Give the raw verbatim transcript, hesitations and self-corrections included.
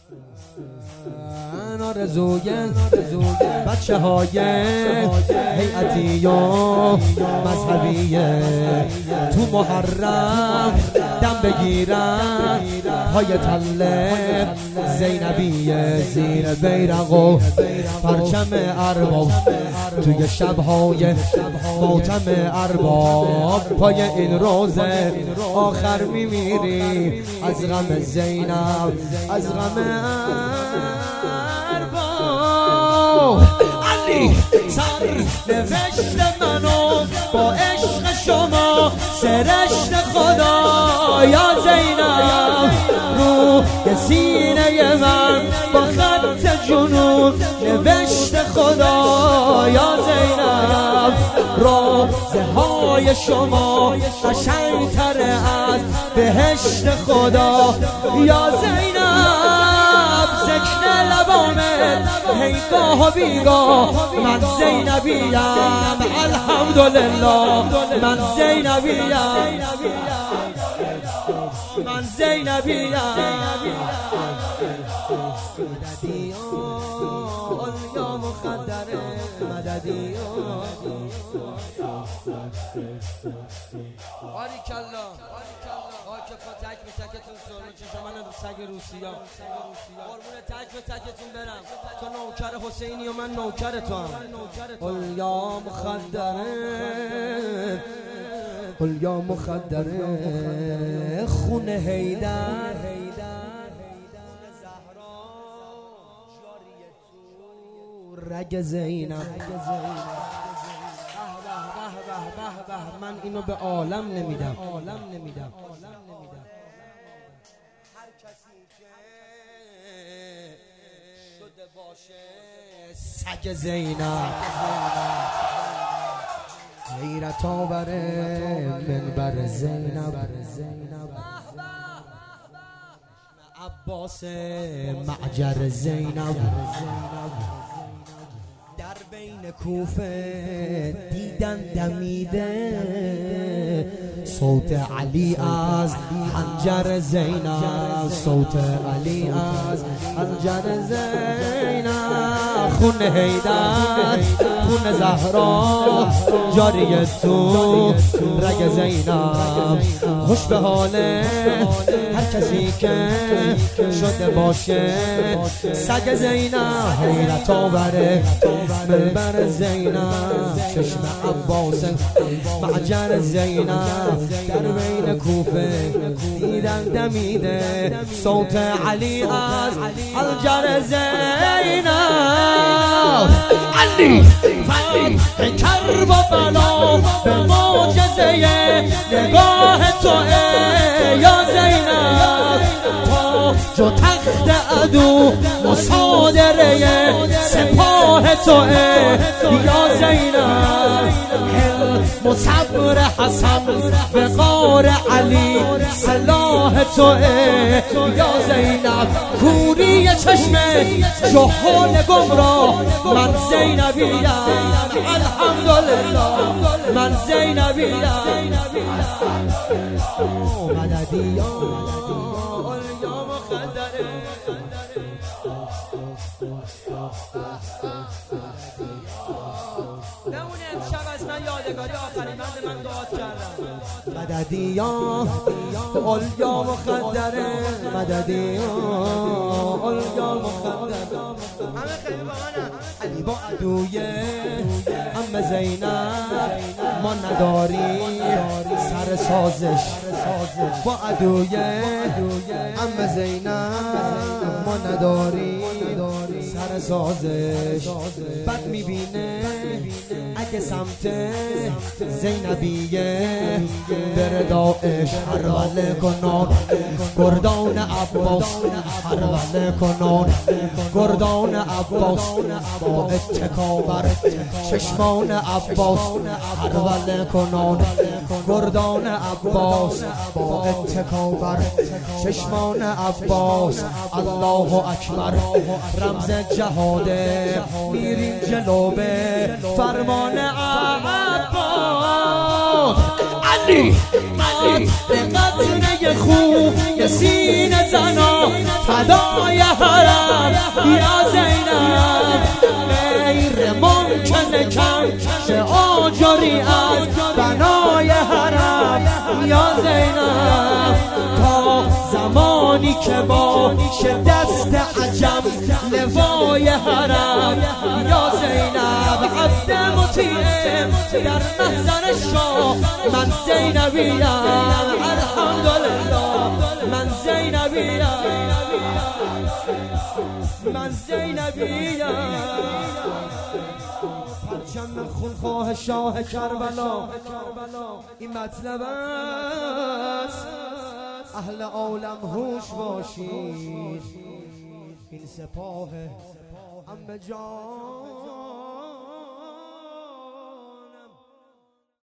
آرزوی بچه های هیئتی و مذهبی تو محرم دم بگیرن پای تله زینبی زیر بیرق و پرچم ارباب توی شبهای ماتم ارباب پای این روزه آخر میمیری از غم زینب از غم ارباب. علی سر نوشت منو با عشق شما سرشت خدا یا زینب رو سینه من با خط جنون نوشت خدا یا زینب روزه های شما قشنگتر از بهشت خدا یا زینب سکن لبامت هیگاه و بیگاه من زینبیم الحمدلله من زینبیم من زینبیم مددی یا مخدره مددی باریکالله خاک پا تک به تکتون سرمه چشم من سگ روسیا قربون تک به تکتون برم تو نوکر حسینی و من نوکر تو هم قل یا مخدره قل یا مخدره خون حیدر رگ زینب من اینو به عالم نمیدم عالم نمیدم هر کسی که شده باشه سگ زینب غیرت آوره منبر زینب عباس معجر زینب در بین کوفه دیدن دمیده صوت علی از حنجر زینب صوت علی از حنجر زینب خون حیدر خون زهرا جاری تو رگ زینب خوش به حال هر کسی که شده باشه سگ زینب حیرت آوره منبر زینب چشم عباس معجر زینب در بین کوفه دیدن دمیده صوت علی از حنجر زینب علی فتح کرب و بلا به معجزه نگاه تو یا زینب تاج و تخت عدو مصادره سپاه تو یا زینب حلم و صبر حسن به غار علی سلاح تو یا زینب کوری چشم جهان گمراه من زینبیم الحمدلله من زینبیم مددی یا مخدره نمونه امشب از من یادگاری آخرین بند من دعا کردم مددی یا قل یا مخدره مددی یا قل یا مخدره همه خیلی با منم علی با عدوی ام زینب ما نداری سر سازش با عدوی ام زینب ما نداری سر سازش بد میبینه اگه سمت زینبیه بره داعش حرول کنان گردان عباس حرول کنان گردان عباس با اتکا بر چشمان عباس حرول کنان گردان عباس با اتکا بر چشمان عباس الله اکبر رمز جهاده میریم جلو به فرمان عباس علی قطره خوب که سینه زنا فدای حرم یا زینب غیر ممکنه کم شه آجری از بنای حرم یا زینب تا زمانی که باشه دست عجم لوای حرم یا زینب عبد مطیع در محضر شاه من زینبیم الحمدلله من زینبیم من زینبیم پرچم خونخواه شاه کربلا این مطلب است اهل عالم هوش باشید این سپاه عمه جان